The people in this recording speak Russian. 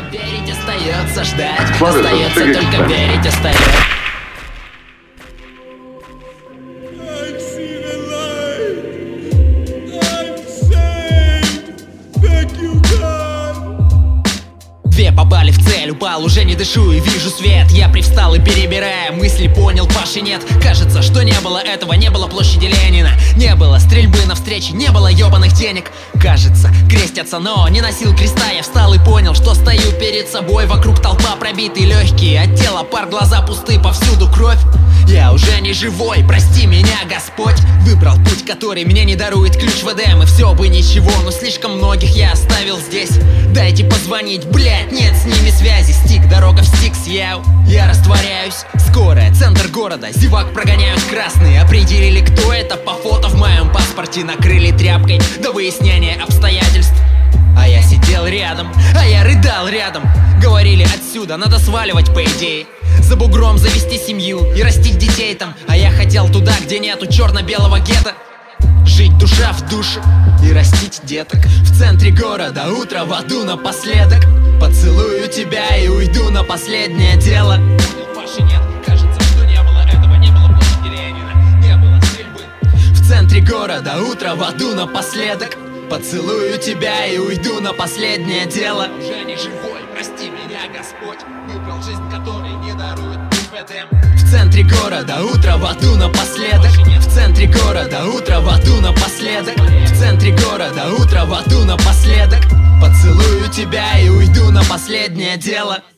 Верить остается, ждать остается, только верить остается. Две попали в цель, упал, уже не дышу и вижу свет. Я привстал и перебирая мысли, понял, Паши нет. Кажется, что не было этого, не было площади Ленина, не было стрельбы на встрече, не было ебаных денег. Кажется, крестятся, но не носил креста. Я встал и понял, что стою перед собой. Вокруг толпа, пробитые легкие, от тела пар, глаза пусты, повсюду кровь. Я уже не живой, прости меня, Господь. Выбрал путь, который мне не дарует ключ в Эдем. И все бы ничего, но слишком многих я оставил здесь. Дайте позвонить, блять, нет с ними связи. Стик, дорога в Стикс, я растворяюсь. Скорая, центр города, зевак прогоняют красные. Определили, кто это по фото в моем паспорте. Накрыли тряпкой до выяснения обстоятельств. А я сидел рядом, а я рыдал рядом. Говорили, отсюда надо сваливать, по идее. За бугром завести семью и растить детей там. А я хотел туда, где нету черно-белого гетто. Жить душа в душу и растить деток. В центре города, утро в аду напоследок. Поцелую тебя и уйду на последнее дело. Паши нет, кажется, что не было этого, не было площади Ленина, не было стрельбы. В центре города, утро в аду напоследок. Поцелую тебя и уйду на последнее дело. Уже не живой, прости меня, Господь. Выбрал жизнь, которой не дарует Эдем. В центре города, утро в аду напоследок. В центре города, утро в аду напоследок. В центре города, утро в аду напоследок. Поцелую тебя и уйду на последнее дело.